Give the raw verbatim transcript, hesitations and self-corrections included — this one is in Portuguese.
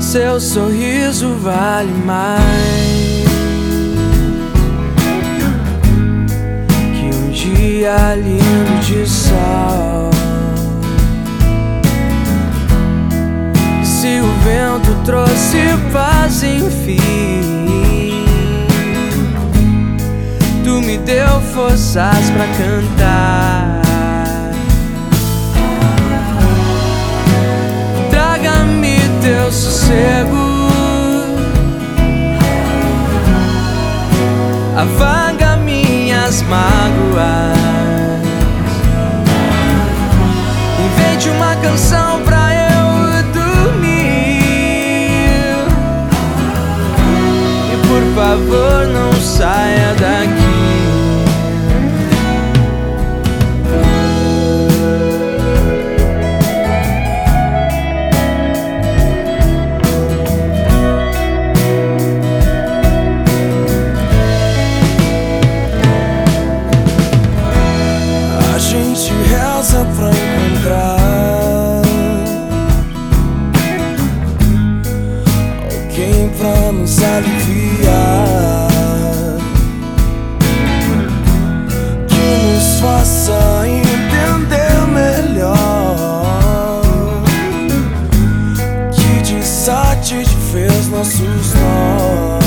seu sorriso vale mais que um dia lindo de sol. Se o vento trouxe paz, enfim, tu me deu forças pra cantar. Traga-me teu sossego, afaga minhas mágoas. Invente uma canção pra eu dormir, e por favor não saia daqui. Reza pra encontrar alguém pra nos aliviar, que nos faça entender melhor, que desate de vez nossos nós.